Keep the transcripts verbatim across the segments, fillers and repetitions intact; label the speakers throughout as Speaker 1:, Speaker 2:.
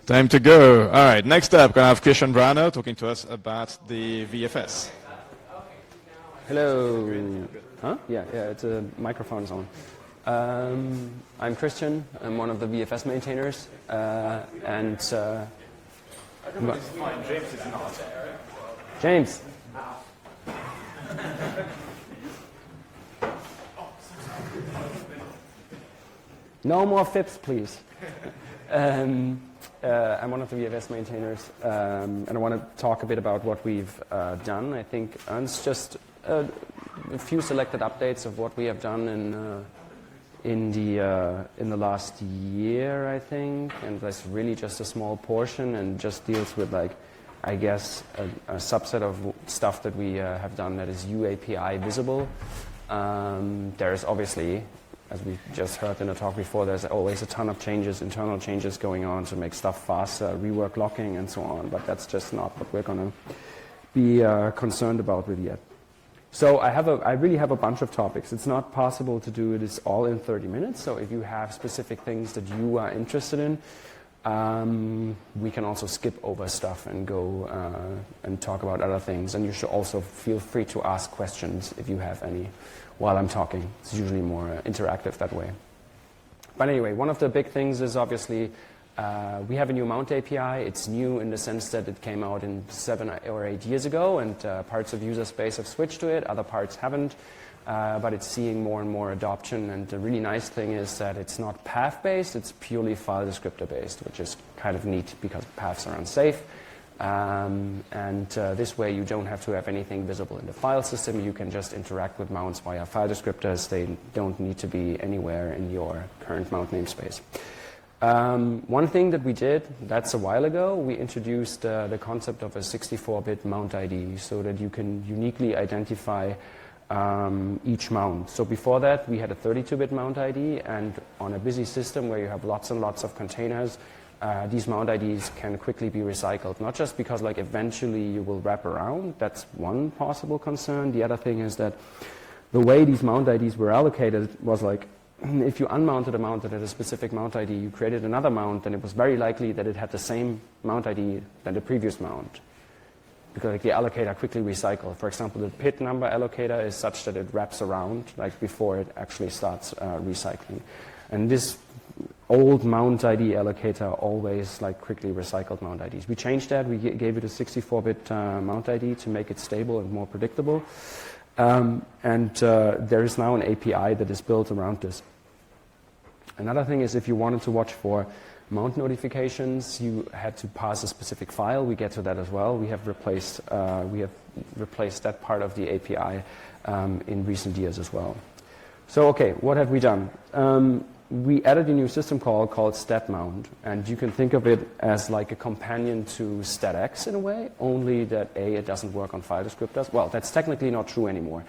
Speaker 1: Time to go. All right, next up, going to have Christian Brauner talking to us about the V F S.
Speaker 2: Hello. Huh? Yeah, yeah, it's a microphone is on. Um, I'm Christian. I'm one of the V F S maintainers. Uh, and uh,
Speaker 1: James is not.
Speaker 2: James. No more fips, please. Um, uh, I'm one of the V F S maintainers, um, and I want to talk a bit about what we've uh, done. I think uh, it's just a, a few selected updates of what we have done in uh, in the uh, in the last year, I think, and that's really just a small portion, and just deals with, like, I guess, a, a subset of stuff that we uh, have done that is U A P I visible. Um, there is obviously, as we just heard in the talk before, there's always a ton of changes, internal changes going on to make stuff faster, rework locking and so on, but that's just not what we're going to be uh, concerned about with yet. So I have a, I really have a bunch of topics. It's not possible to do this all in thirty minutes, so if you have specific things that you are interested in, um, we can also skip over stuff and go uh, and talk about other things, and you should also feel free to ask questions if you have any while I'm talking. It's usually more uh, interactive that way. But anyway, one of the big things is obviously uh, we have a new mount A P I. It's new in the sense that it came out in seven or eight years ago, and uh, parts of user space have switched to it, other parts haven't, uh, but it's seeing more and more adoption. And the really nice thing is that it's not path-based, it's purely file descriptor-based, which is kind of neat because paths are unsafe. Um, and uh, this way you don't have to have anything visible in the file system. You can just interact with mounts via file descriptors. They don't need to be anywhere in your current mount namespace. Um, one thing that we did, that's a while ago, we introduced uh, the concept of a sixty-four bit mount I D so that you can uniquely identify um, each mount. So before that we had a thirty-two bit mount I D, and on a busy system where you have lots and lots of containers, Uh, these mount I Ds can quickly be recycled, not just because, like, eventually you will wrap around. That's one possible concern. The other thing is that the way these mount I Ds were allocated was like, if you unmounted a mount that had a specific mount I D, you created another mount, and it was very likely that it had the same mount I D than the previous mount, because, like, the allocator quickly recycled. For example, the P I D number allocator is such that it wraps around, like, before it actually starts uh, recycling. And this old mount I D allocator always, like, quickly recycled mount I Ds. We changed that. We gave it a sixty-four bit uh, mount I D to make it stable and more predictable. Um, and uh, there is now an A P I that is built around this. Another thing is, if you wanted to watch for mount notifications, you had to pass a specific file. We get to that as well. We have replaced uh, we have replaced that part of the A P I um, in recent years as well. So, okay, what have we done? Um, We added a new system call called StatMount, and you can think of it as like a companion to StatX in a way, only that A, it doesn't work on file descriptors. Well, that's technically not true anymore.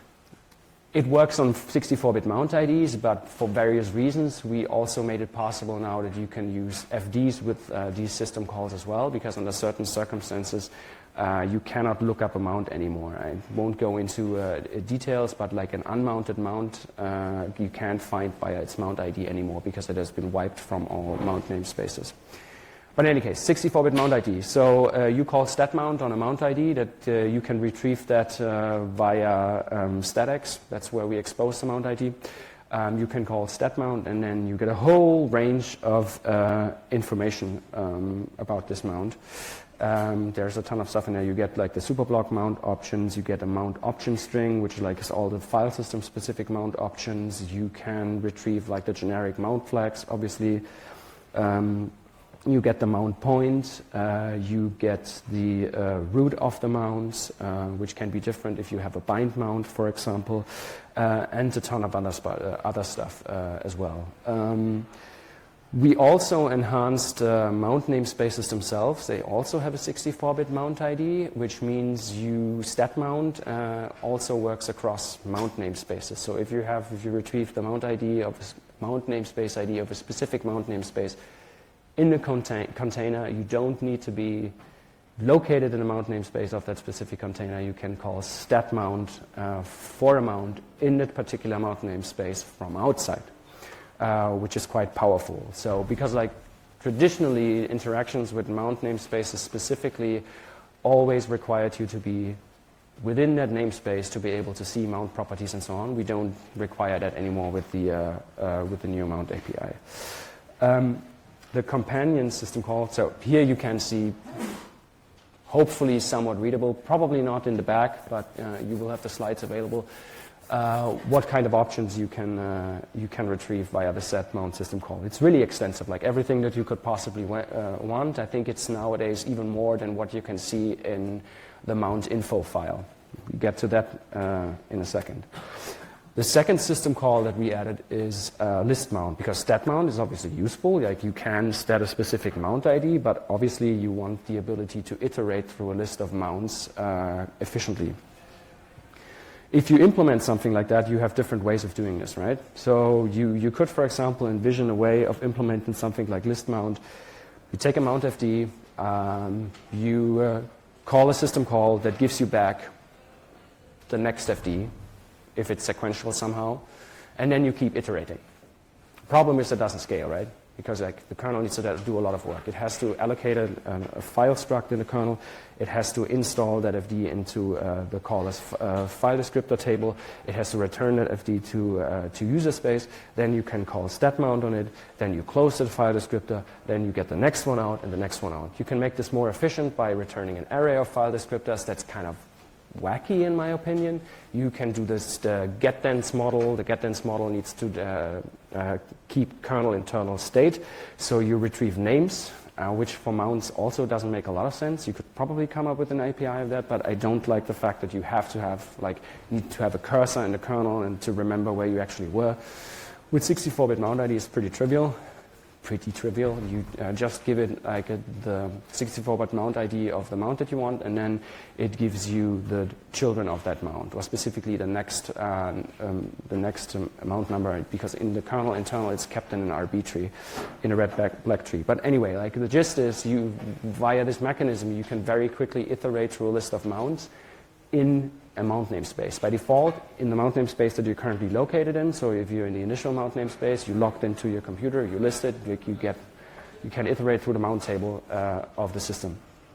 Speaker 2: It works on sixty-four bit mount I Ds, but for various reasons, we also made it possible now that you can use F Ds with uh, these system calls as well, because under certain circumstances, Uh, you cannot look up a mount anymore. I won't go into uh, details, but like an unmounted mount, uh, you can't find via its mount I D anymore because it has been wiped from all mount namespaces. But in any case, sixty-four bit mount I D. So uh, you call StatMount on a mount I D, that uh, you can retrieve that uh, via um, StatX. That's where we expose the mount I D. Um, you can call StatMount, and then you get a whole range of uh, information um, about this mount. Um, there's a ton of stuff in there. You get, like, the superblock mount options. You get a mount option string, which, like, is all the file system specific mount options. You can retrieve, like, the generic mount flags, obviously. Um, you get the mount point. Uh, you get the uh, root of the mounts, uh, which can be different if you have a bind mount, for example, uh, and a ton of other, uh, other stuff uh, as well. Um, We also enhanced uh, mount namespaces themselves. They also have a sixty-four bit mount I D, which means you StatMount uh, also works across mount namespaces. So if you have, if you retrieve the mount I D of a mount namespace I D of a specific mount namespace in the contain container, you don't need to be located in the mount namespace of that specific container. You can call StatMount uh, for a mount in that particular mount namespace from outside. Uh, which is quite powerful. So because, like, traditionally, interactions with mount namespaces specifically always required you to be within that namespace to be able to see mount properties and so on. We don't require that anymore with the, uh, uh, with the new mount A P I. Um, the companion system call, so here you can see hopefully somewhat readable, probably not in the back, but uh, you will have the slides available. Uh, what kind of options you can uh, you can retrieve via the set mount system call. It's really extensive, like everything that you could possibly wa uh, want. I think it's nowadays even more than what you can see in the mount info file. We'll get to that uh, in a second. The second system call that we added is uh, list mount, because stat mount is obviously useful. Like you can stat a specific mount I D, but obviously you want the ability to iterate through a list of mounts uh, efficiently. If you implement something like that, you have different ways of doing this, right? So you, you could, for example, envision a way of implementing something like list mount. You take a mount F D, um, you uh, call a system call that gives you back the next F D, if it's sequential somehow, and then you keep iterating. Problem is it doesn't scale, right? Because like, the kernel needs to do a lot of work. It has to allocate a, a file struct in the kernel. It has to install that F D into uh, the caller's uh, file descriptor table. It has to return that F D to, uh, to user space. Then you can call stat mount on it. Then you close the file descriptor. Then you get the next one out and the next one out. You can make this more efficient by returning an array of file descriptors. That's kind of wacky in my opinion. You can do this the getDense model. The getDense model needs to uh, uh, keep kernel internal state. So you retrieve names, uh, which for mounts also doesn't make a lot of sense. You could probably come up with an A P I of that, but I don't like the fact that you have to have, like, need to have a cursor in the kernel and to remember where you actually were. With sixty-four bit mount I D, it's pretty trivial. Pretty trivial. You uh, just give it like a, the sixty-four bit mount I D of the mount that you want, and then it gives you the children of that mount, or specifically the next uh, um, the next um, mount number, because in the kernel internal it's kept in an R B tree, in a red black, black tree. But anyway, like the gist is, you via this mechanism you can very quickly iterate through a list of mounts in a mount namespace. By default, in the mount namespace that you're currently located in, so if you're in the initial mount namespace, you logged into your computer, you list it, you, you, get, you can iterate through the mount table uh, of the system.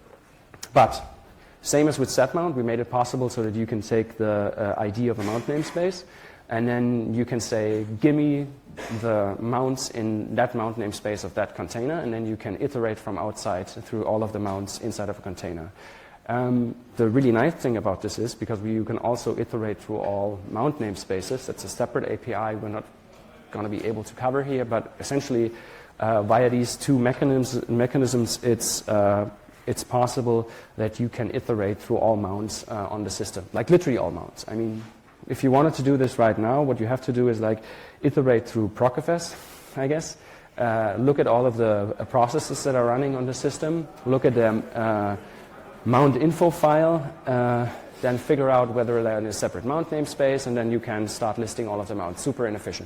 Speaker 2: But, same as with setMount, we made it possible so that you can take the uh, I D of a mount namespace, and then you can say, give me the mounts in that mount namespace of that container, and then you can iterate from outside through all of the mounts inside of a container. Um, the really nice thing about this is, because we, you can also iterate through all mount namespaces. That's a separate A P I we're not going to be able to cover here, but essentially uh, via these two mechanisms, mechanisms it's, uh, it's possible that you can iterate through all mounts uh, on the system, like literally all mounts. I mean, if you wanted to do this right now, what you have to do is like iterate through procfs, I guess. Uh, look at all of the uh, processes that are running on the system, look at them, uh, mount info file, uh, then figure out whether they're in a separate mount namespace, and then you can start listing all of the mounts. Super inefficient.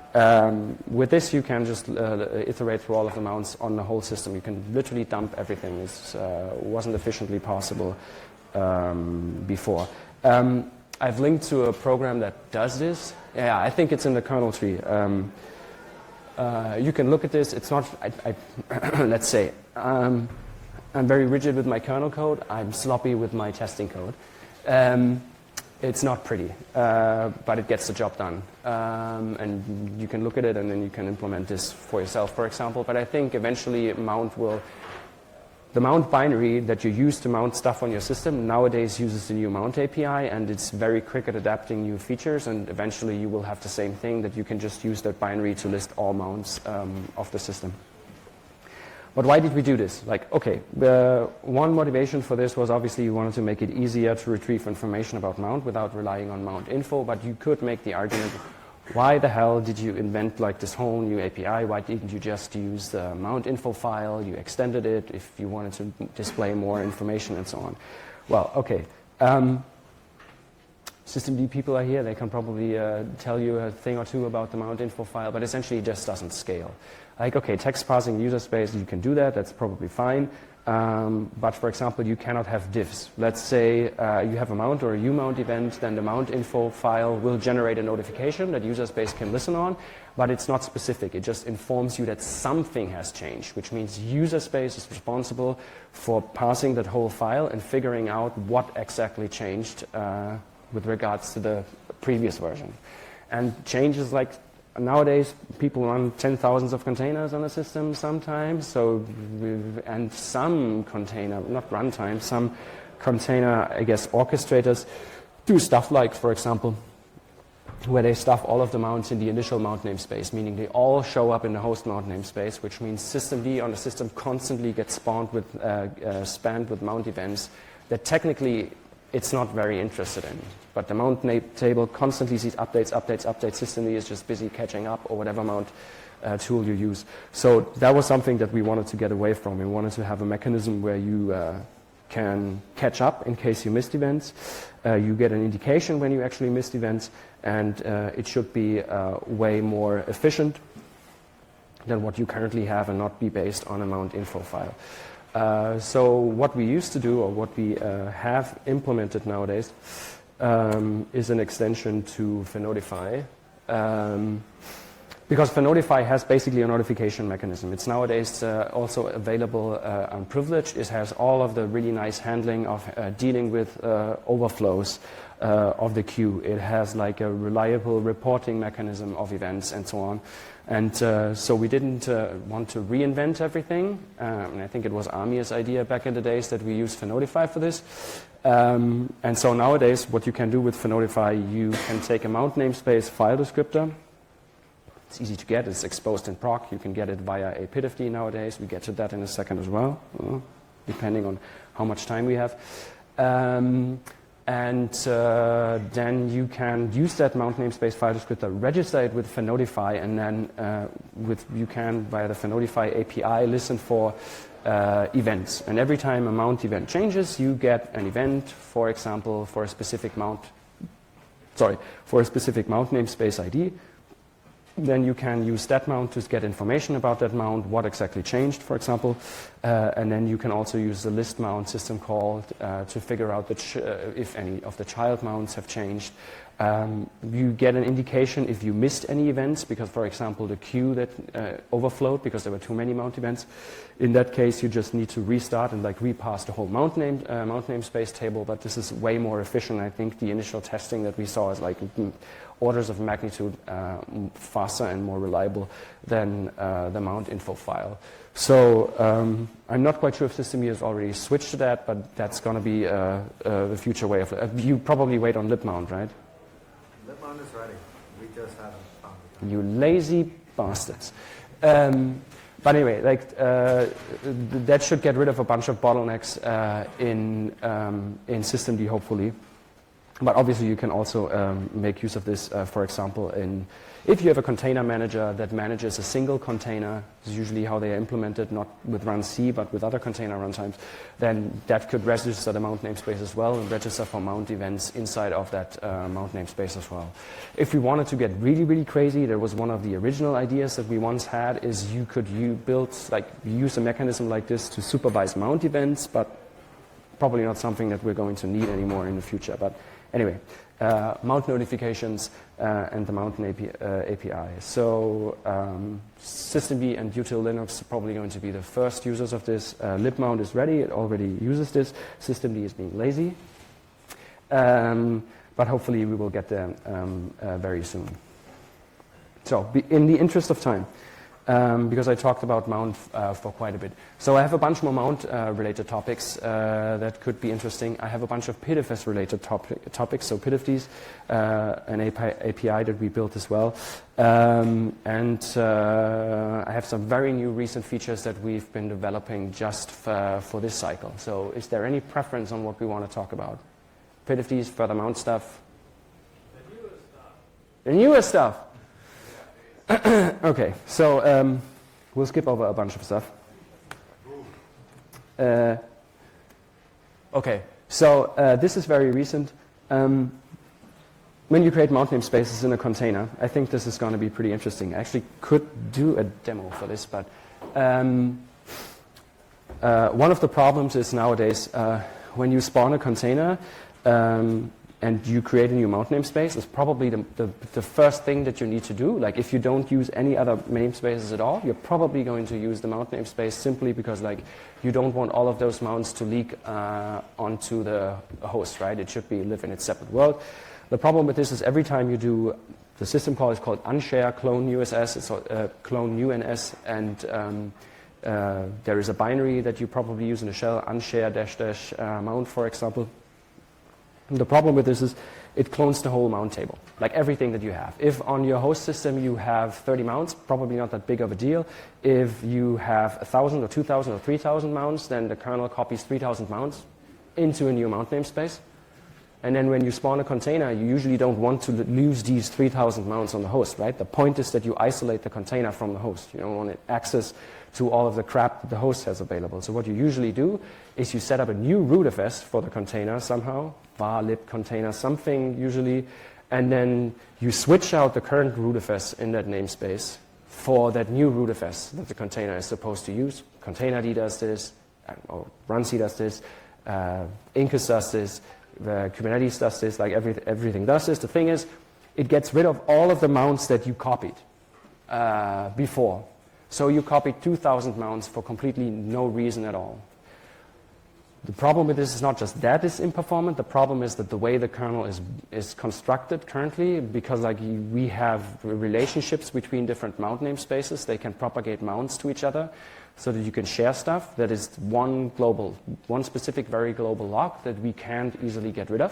Speaker 2: Um, with this, you can just uh, iterate through all of the mounts on the whole system. You can literally dump everything. It uh, wasn't efficiently possible um, before. Um, I've linked to a program that does this. Yeah, I think it's in the kernel tree. Um, uh, you can look at this. It's not, I, I let's say, um, I'm very rigid with my kernel code. I'm sloppy with my testing code. Um, it's not pretty, uh, but it gets the job done. Um, and you can look at it and then you can implement this for yourself, for example. But I think eventually mount will, the mount binary that you use to mount stuff on your system nowadays uses the new mount A P I, and it's very quick at adapting new features, and eventually you will have the same thing, that you can just use that binary to list all mounts um, of the system. But why did we do this? Like, okay, the one motivation for this was obviously you wanted to make it easier to retrieve information about mount without relying on mount info, but you could make the argument, why the hell did you invent like this whole new A P I? Why didn't you just use the mount info file? You extended it if you wanted to display more information and so on. Well, okay. Um, Systemd people are here. They can probably uh, tell you a thing or two about the mount info file, but essentially it just doesn't scale. Like, okay, text parsing user space, you can do that. That's probably fine. Um, but for example, you cannot have diffs. Let's say uh, you have a mount or a umount event, then the mount info file will generate a notification that user space can listen on, but it's not specific. It just informs you that something has changed, which means user space is responsible for parsing that whole file and figuring out what exactly changed uh, with regards to the previous version. And changes like nowadays, people run ten thousands of containers on a system sometimes, so, and some container, not runtime, some container, I guess, orchestrators do stuff like, for example, where they stuff all of the mounts in the initial mount namespace, meaning they all show up in the host mount namespace, which means systemd on the system constantly gets spawned with, uh, uh, spanned with mount events that technically it's not very interested in. But the mount table constantly sees updates, updates, updates. Systemd is just busy catching up, or whatever mount uh, tool you use. So that was something that we wanted to get away from. We wanted to have a mechanism where you uh, can catch up in case you missed events. Uh, you get an indication when you actually missed events, and uh, it should be uh, way more efficient than what you currently have and not be based on a mount info file. Uh, so what we used to do, or what we uh, have implemented nowadays, um, is an extension to Fenotify. Um, because Fenotify has basically a notification mechanism. It's nowadays uh, also available uh, unprivileged. It has all of the really nice handling of uh, dealing with uh, overflows uh, of the queue. It has like a reliable reporting mechanism of events and so on. And uh, so we didn't uh, want to reinvent everything. Um, and I think it was Amir's idea back in the days that we use Fenotify for this. Um, and so nowadays, what you can do with Fenotify, you can take a mount namespace file descriptor. It's easy to get. It's exposed in proc. You can get it via a P I D F D nowadays. We get to that in a second as well, uh, depending on how much time we have. Um, And uh, then you can use that mount namespace file descriptor, register it with Fenotify, and then uh, with, you can, via the Fenotify A P I, listen for uh, events. And every time a mount event changes, you get an event, for example, for a specific mount, sorry, for a specific mount namespace I D. Then you can use that mount to get information about that mount, what exactly changed, for example. Uh, and then you can also use the list mount system call uh, to figure out the ch uh, if any of the child mounts have changed. Um, you get an indication if you missed any events, because, for example, the queue that uh, overflowed because there were too many mount events. In that case, you just need to restart and like repass the whole mount name uh, mount namespace table. But this is way more efficient. I think the initial testing that we saw is like mm, orders of magnitude uh, faster and more reliable than uh, the mount info file. So um, I'm not quite sure if systemd has already switched to that, but that's going to be uh, uh, the future way of it. Uh, you probably wait on libmount, right?
Speaker 3: Libmount is ready. We just haven't found it.
Speaker 2: You lazy bastards. Um, but anyway, like uh, th that should get rid of a bunch of bottlenecks uh, in um, in systemd, hopefully. But obviously, you can also um, make use of this, uh, for example, in if you have a container manager that manages a single container, this is usually how they are implemented, not with runC, but with other container runtimes, then that could register the mount namespace as well and register for mount events inside of that uh, mount namespace as well. If we wanted to get really, really crazy, there was one of the original ideas that we once had is you could you build, like, use a mechanism like this to supervise mount events, but probably not something that we're going to need anymore in the future. But anyway, uh, mount notifications uh, and the Mountain A P, uh, A P I. So um, systemd and util Linux are probably going to be the first users of this. Uh, libmount is ready. It already uses this. Systemd is being lazy. Um, but hopefully we will get there um, uh, very soon. So be, in the interest of time, Um, because I talked about mount uh, for quite a bit. So I have a bunch more mount-related uh, topics uh, that could be interesting. I have a bunch of P I D F S-related topic, topics, so P I D F Ds, uh, an A P I that we built as well. Um, and uh, I have some very new recent features that we've been developing just for, for this cycle. So is there any preference on what we want to talk about? P I D F Ds, further mount stuff?
Speaker 3: The newer stuff.
Speaker 2: The newer stuff. Okay, so um, we'll skip over a bunch of stuff. Uh, okay, so uh, this is very recent. Um, when you create mount namespaces in a container, I think this is going to be pretty interesting. I actually could do a demo for this, but um, Uh, one of the problems is nowadays uh, when you spawn a container um, and you create a new mount namespace, it's probably the, the, the first thing that you need to do. Like if you don't use any other namespaces at all, you're probably going to use the mount namespace simply because like you don't want all of those mounts to leak uh, onto the host, right? It should be live in its separate world. The problem with this is every time you do, the system call is called unshare clone U S S, it's uh, clone U N S, and um, uh, there is a binary that you probably use in a shell, unshare dash dash uh, mount, for example. And the problem with this is it clones the whole mount table, like everything that you have. If on your host system you have thirty mounts, probably not that big of a deal. If you have one thousand or two thousand or three thousand mounts, then the kernel copies three thousand mounts into a new mount namespace. And then when you spawn a container, you usually don't want to lose these three thousand mounts on the host, right? The point is that you isolate the container from the host. You don't want access to all of the crap that the host has available. So what you usually do is you set up a new rootfs for the container somehow, var lib container something usually, and then you switch out the current rootfs in that namespace for that new rootfs that the container is supposed to use. Containerd does this, or runc does this, uh, Incus does this, the Kubernetes does this, like every, everything does this. The thing is, it gets rid of all of the mounts that you copied uh, before. So you copied two thousand mounts for completely no reason at all. The problem with this is not just that it's imperformant, the problem is that the way the kernel is, is constructed currently, because like we have relationships between different mount namespaces, they can propagate mounts to each other so that you can share stuff that is one global, one specific very global lock that we can't easily get rid of.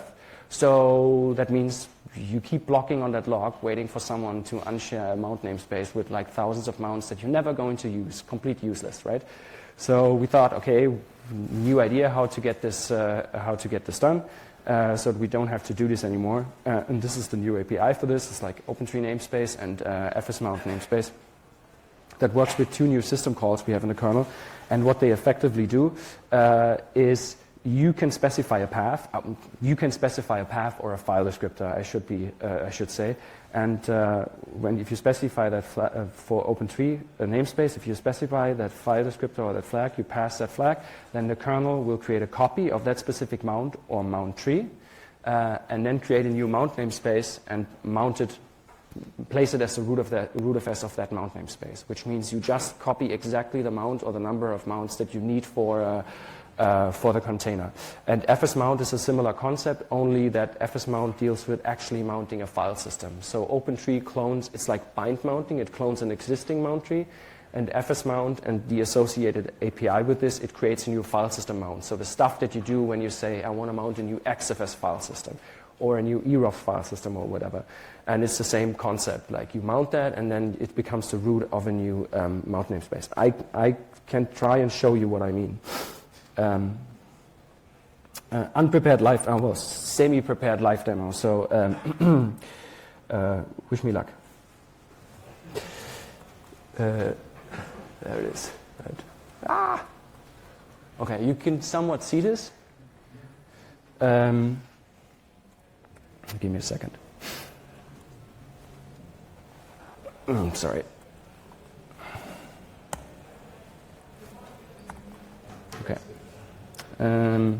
Speaker 2: So that means you keep blocking on that lock, waiting for someone to unshare a mount namespace with like thousands of mounts that you're never going to use, complete useless, right? So we thought, okay, new idea how to get this, uh, how to get this done, uh, so that we don't have to do this anymore. Uh, and this is the new A P I for this. It's like OpenTree namespace and uh, fsmount namespace that works with two new system calls we have in the kernel. And what they effectively do uh, is you can specify a path. Um, you can specify a path or a file descriptor, I should be, uh, I should say. And uh, when if you specify that fla uh, for OpenTree a namespace, if you specify that file descriptor or that flag, you pass that flag, then the kernel will create a copy of that specific mount or mount tree, uh, and then create a new mount namespace and mount it, place it as the root of the rootfs of that mount namespace, which means you just copy exactly the mount or the number of mounts that you need for. Uh, Uh, for the container. And fsmount is a similar concept, only that fsmount deals with actually mounting a file system. So OpenTree clones, it's like bind mounting, it clones an existing mount tree, and fsmount and the associated A P I with this, it creates a new file system mount. So the stuff that you do when you say, I want to mount a new X F S file system, or a new E R O F file system or whatever. And it's the same concept, like you mount that and then it becomes the root of a new um, mount namespace. I, I can try and show you what I mean. Um, uh, unprepared live, uh, well, semi-prepared live demo. So um, uh, wish me luck. Uh, there it is. Right. Ah. Okay, you can somewhat see this. Um, give me a second. I'm sorry. Okay. Um,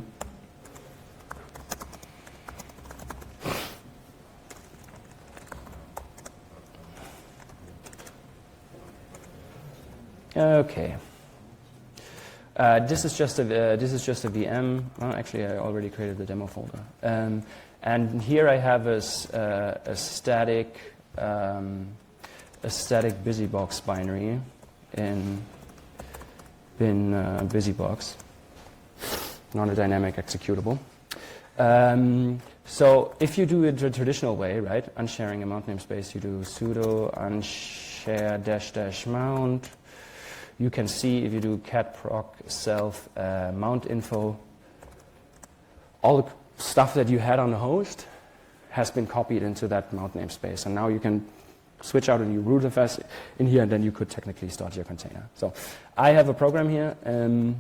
Speaker 2: okay. Uh, this is just a uh, this is just a V M. Well, actually, I already created the demo folder. Um, and here I have a, uh, a static um, a static busybox binary in bin uh, busybox. Not a dynamic executable. Um, so if you do it the traditional way, right, unsharing a mount namespace, you do sudo unshare dash dash mount. You can see if you do cat proc self uh, mount info, all the stuff that you had on the host has been copied into that mount namespace. And now you can switch out a new rootfs in here, and then you could technically start your container. So I have a program here. Um,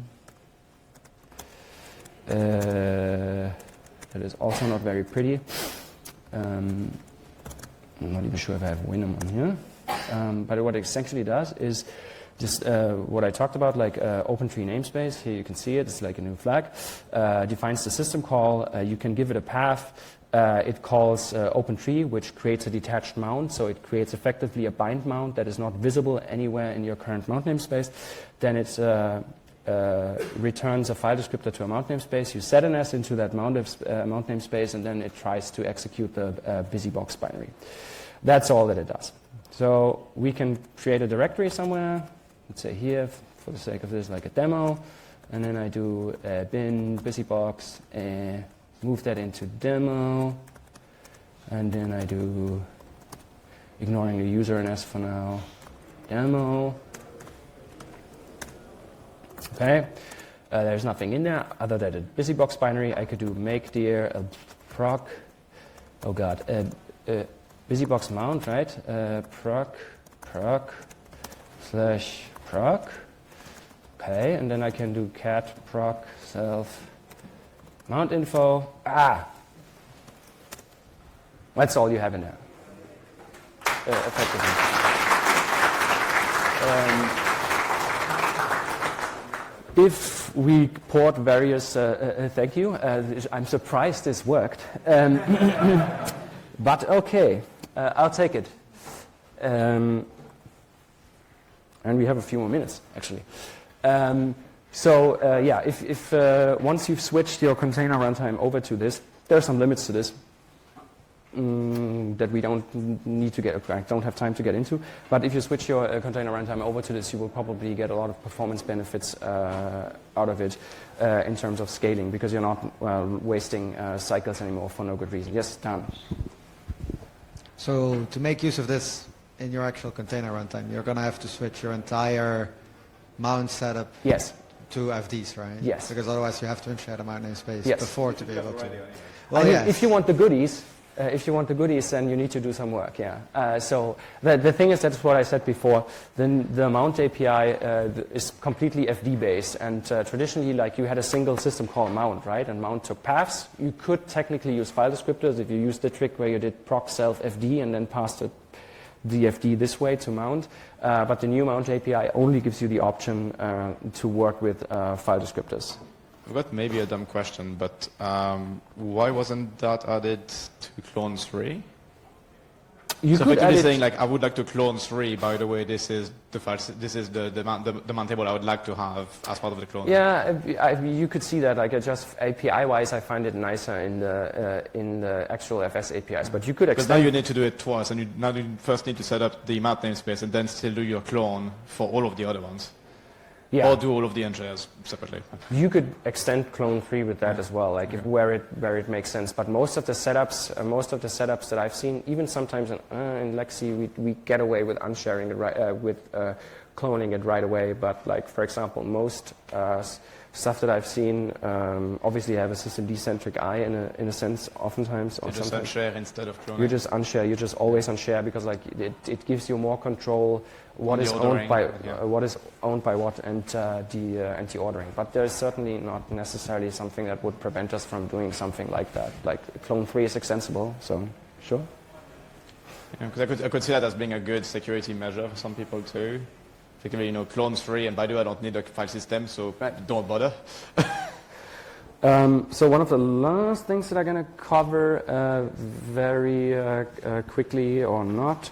Speaker 2: Uh, that is also not very pretty. Um, I'm not even sure if I have Winum on here. Um, but what it essentially does is just uh, what I talked about, like uh, OpenTree namespace. Here you can see it. It's like a new flag. Uh, defines the system call. Uh, you can give it a path. Uh, it calls uh, OpenTree, which creates a detached mount. So it creates effectively a bind mount that is not visible anywhere in your current mount namespace. Then it uh, uh, returns a file descriptor to a mount namespace. You set an S into that mount, uh, mount namespace, and then it tries to execute the uh, busybox binary. That's all that it does. So we can create a directory somewhere. Let's say here, for the sake of this, like a demo. And then I do uh, bin busybox, uh, move that into demo. And then I do, ignoring the user and S for now, demo. Okay. Uh, there's nothing in there other than a busybox binary. I could do make dir a proc, oh god, uh, uh, busybox mount, right? Uh, proc, proc, slash proc. Okay, and then I can do cat proc self mount info. Ah, that's all you have in there, uh, effectively. Um, if we port various, uh, uh, thank you. Uh, I'm surprised this worked, um, but okay, uh, I'll take it. Um, And we have a few more minutes, actually. Um, so uh, yeah, if, if uh, once you've switched your container runtime over to this, there are some limits to this um, that we don't need to get, I don't have time to get into. But if you switch your uh, container runtime over to this, you will probably get a lot of performance benefits uh, out of it uh, in terms of scaling, because you're not uh, wasting uh, cycles anymore for no good reason. Yes, Dan?
Speaker 4: So to make use of this in your actual container runtime, you're going to have to switch your entire mount setup
Speaker 2: Yes.
Speaker 4: to F Ds, right?
Speaker 2: Yes.
Speaker 4: Because otherwise you have to share the mount namespace
Speaker 2: Yes.
Speaker 4: before to be able to.
Speaker 2: I
Speaker 4: Well,
Speaker 2: mean,
Speaker 4: yes.
Speaker 2: if you want the goodies, uh, if you want the goodies, then you need to do some work, yeah. Uh, so the, the thing is, that's what I said before, then the mount A P I uh, is completely F D based, and uh, traditionally, like, you had a single system call mount, right? And mount took paths. You could technically use file descriptors if you used the trick where you did proc self F D and then passed it the F D this way to mount, uh, but the new mount A P I only gives you the option uh, to work with uh, file descriptors.
Speaker 1: I've got maybe a dumb question, but um, why wasn't that added to clone three?
Speaker 2: You
Speaker 1: so
Speaker 2: could
Speaker 1: effectively
Speaker 2: add it-
Speaker 1: saying, like, I would like to clone three. By the way, this is the file, this is the the mount, the, the mount table I would like to have as part of the clone.
Speaker 2: Yeah, I, I, you could see that. Like, uh, just A P I-wise, I find it nicer in the uh, in the actual F S A P Is. But you could
Speaker 1: Because now
Speaker 2: extend.
Speaker 1: you need to do it twice, and you now you first need to set up the mount namespace, and then still do your clone for all of the other ones,
Speaker 2: Yeah,
Speaker 1: or do all of the N J S separately.
Speaker 2: you could extend clone three with that as well, like if, where it where it makes sense. But most of the setups, uh, most of the setups that I've seen, even sometimes in, uh, in Lexi, we we get away with unsharing it right, uh, with uh, cloning it right away. But like, for example, most uh, s- stuff that I've seen um, obviously have a systemd-centric eye in a in a sense. Oftentimes, or
Speaker 1: You just
Speaker 2: sometimes
Speaker 1: unshare instead of cloning.
Speaker 2: you just unshare. You just always unshare because like it, it gives you more control. What
Speaker 1: On
Speaker 2: is
Speaker 1: the
Speaker 2: owned
Speaker 1: ordering,
Speaker 2: by
Speaker 1: yeah.
Speaker 2: uh, what is owned by what, and uh, the uh, and the ordering. But there's certainly not necessarily something that would prevent us from doing something like that. Like clone three is extensible, so sure.
Speaker 1: Because I could I could see that as being a good security measure for some people too. Effectively, you know, clone three, and by the way, I don't need a file system, so
Speaker 2: Right.
Speaker 1: don't bother.
Speaker 2: Um, so one of the last things that I'm going to cover uh, very uh, uh, quickly or not.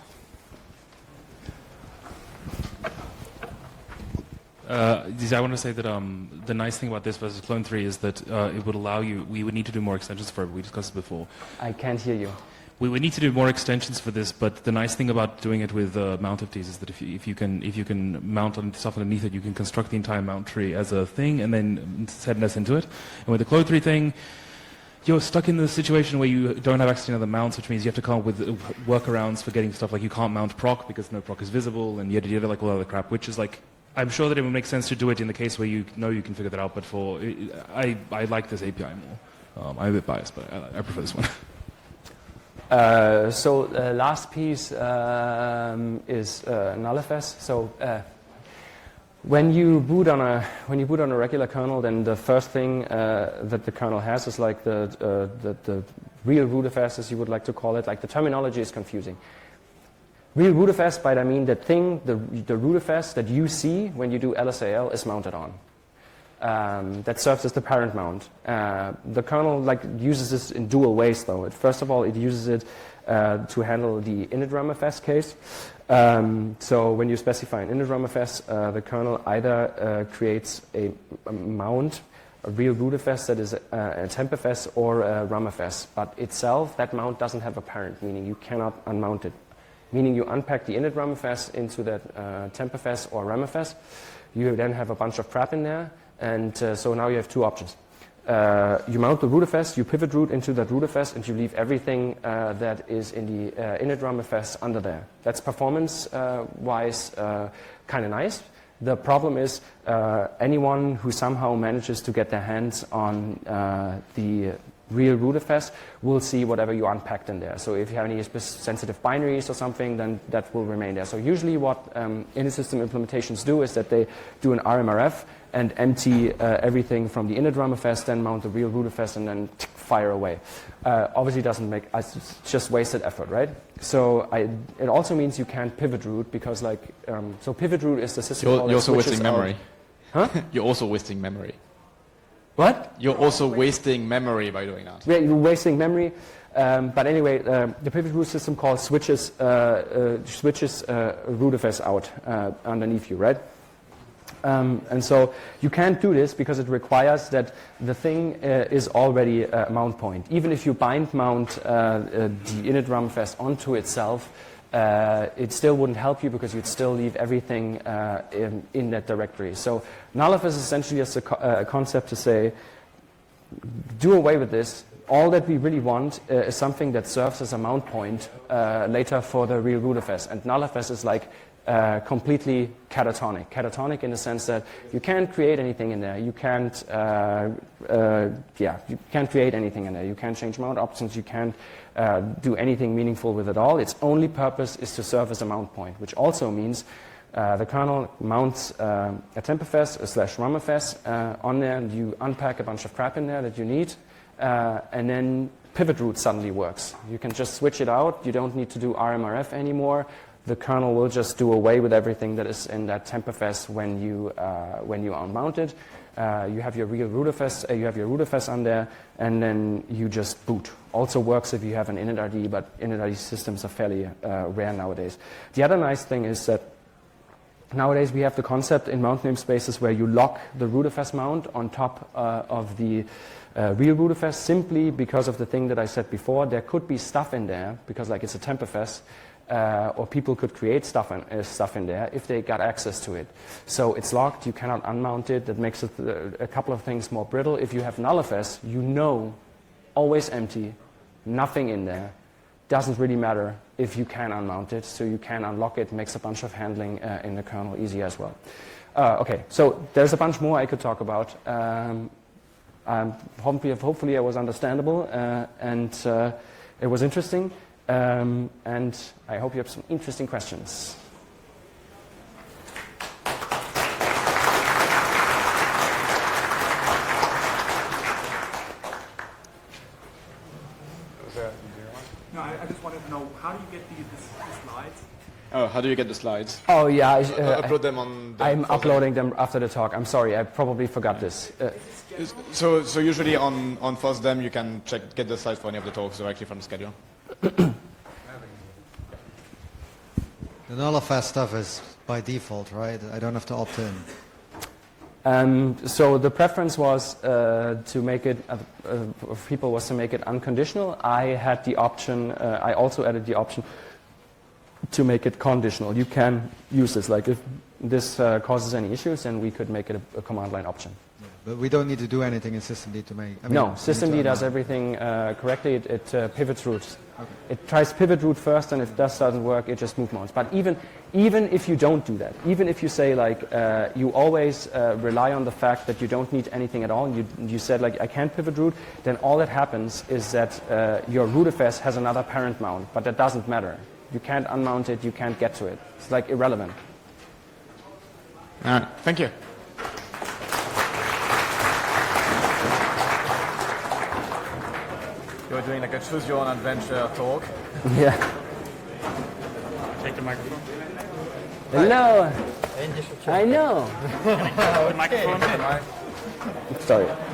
Speaker 5: Uh, I want to say that um, the nice thing about this versus Clone three is that uh, it would allow you, we would need to do more extensions for it, we discussed it before.
Speaker 2: I can't hear you.
Speaker 5: We would need to do more extensions for this, but the nice thing about doing it with uh, mount F Ts is that if you, if you can if you can mount on stuff underneath it, you can construct the entire mount tree as a thing and then set an S into it. And with the Clone three thing, you're stuck in the situation where you don't have access to other mounts, which means you have to come up with uh, workarounds for getting stuff like you can't mount proc because no proc is visible, and yada yada, like all other crap, which is like, I'm sure that it would make sense to do it in the case where you know you can figure that out, but for, I, I like this A P I more. Um, I'm a bit biased, but I, I prefer this one.
Speaker 2: Uh, so uh, last piece um, is uh, nullfs. So uh, when you boot on a when you boot on a regular kernel, then the first thing uh, that the kernel has is like the, uh, the the real rootfs, as you would like to call it. Like, the terminology is confusing. Real rootfs, by that I mean the thing, the, the rootfs that you see when you do L S A L is mounted on. Um, that serves as the parent mount. Uh, the kernel like uses this in dual ways though. It, first of all, it uses it uh, to handle the initramfs case. Um, so when you specify an initramfs, uh, the kernel either uh, creates a, a mount, a real rootfs that is a, a tempfs or a ramfs, but itself that mount doesn't have a parent, meaning you cannot unmount it. Meaning you unpack the initramfs into that uh, tempfs or ramfs, you then have a bunch of crap in there. And uh, so now you have two options. Uh, you mount the rootfs, you pivot root into that rootfs, and you leave everything uh, that is in the uh, initramfs under there. That's performance-wise uh, uh, kind of nice. The problem is uh, anyone who somehow manages to get their hands on uh, the real rootfs will see whatever you unpacked in there. So if you have any sensitive binaries or something, then that will remain there. So usually what um, init-system implementations do is that they do an R M R F and empty uh, everything from the initramfs, then mount the real rootfs, and then tick, fire away. Uh, obviously doesn't make, it's just wasted effort, right? So I, it also means you can't pivot root because like, um, so pivot root is the system
Speaker 1: You're,
Speaker 2: call
Speaker 1: you're
Speaker 2: that
Speaker 1: also
Speaker 2: switches
Speaker 1: wasting memory.
Speaker 2: out- Huh?
Speaker 1: You're also wasting memory.
Speaker 2: What?
Speaker 1: You're also wasting memory by doing that.
Speaker 2: Yeah, you're wasting memory. Um, but anyway, um, the pivot root system call switches, uh, uh, switches uh, rootfs out uh, underneath you, right? Um, and so you can't do this because it requires that the thing uh, is already a mount point. Even if you bind mount uh, uh, the initramfs onto itself, uh, it still wouldn't help you because you'd still leave everything uh, in, in that directory. So nullf is essentially just a, co a concept to say, do away with this. All that we really want uh, is something that serves as a mount point uh, later for the real rootfs. And nullfs is like Uh, completely catatonic. Catatonic in the sense that you can't create anything in there. You can't, uh, uh, yeah, you can't create anything in there. You can't change mount options. You can't uh, do anything meaningful with it all. Its only purpose is to serve as a mount point, which also means uh, the kernel mounts uh, a tempfs a slash ramfs uh, on there, and you unpack a bunch of crap in there that you need, uh, and then pivot root suddenly works. You can just switch it out. You don't need to do R M R F anymore. The kernel will just do away with everything that is in that tempfs when you uh, when you unmount it. Uh, you have your real rootfs, uh, you have your rootfs on there, and then you just boot. Also works if you have an initRD, but initRD systems are fairly uh, rare nowadays. The other nice thing is that nowadays we have the concept in mount namespaces where you lock the rootfs mount on top uh, of the uh, real rootfs simply because of the thing that I said before. There could be stuff in there because like it's a tempfs. Uh, or people could create stuff in, uh, stuff in there if they got access to it. So it's locked, you cannot unmount it. That makes it uh, a couple of things more brittle. If you have nullfs, you know, always empty, nothing in there. Doesn't really matter if you can unmount it, so you can unlock it, makes a bunch of handling uh, in the kernel easy as well. Uh, okay, so there's a bunch more I could talk about. Um, um, hopefully, hopefully I was understandable uh, and uh, it was interesting. Um, and I hope you have some interesting questions.
Speaker 6: No, I, I just wanted to know, how do you get the, the, the slides?
Speaker 1: Oh, how do you get the slides?
Speaker 2: Oh yeah, I,
Speaker 1: Uh,
Speaker 2: uh,
Speaker 1: upload them on. The
Speaker 2: I'm
Speaker 1: for
Speaker 2: uploading them after the talk. I'm sorry, I probably forgot this. Uh,
Speaker 1: them. So, so usually on on FOSDEM you can check get the slides for any of the talks directly from the schedule.
Speaker 4: The nullfs stuff is by default, right? I don't have to opt in.
Speaker 2: Um, so the preference was uh, to make it, uh, uh, of people was to make it unconditional. I had the option, uh, I also added the option to make it conditional. You can use this, like if this uh, causes any issues, then we could make it a, a command line option.
Speaker 4: But we don't need to do anything in systemd to make. I mean,
Speaker 2: No,
Speaker 4: we need
Speaker 2: systemd
Speaker 4: to
Speaker 2: does
Speaker 4: unmount.
Speaker 2: everything uh, correctly. It, it uh, pivots routes.
Speaker 4: Okay.
Speaker 2: It tries pivot root first, and if that doesn't work, it just move mounts. But even even if you don't do that, even if you say like uh, you always uh, rely on the fact that you don't need anything at all, and you you said like I can't pivot root, then all that happens is that uh, your rootfs has another parent mount, but that doesn't matter. You can't unmount it. You can't get to it. It's like irrelevant.
Speaker 1: All right, thank you. You're doing like a choose your own adventure talk.
Speaker 2: Yeah.
Speaker 7: Take the microphone.
Speaker 2: Hello. I know.
Speaker 7: The microphone.
Speaker 2: Sorry.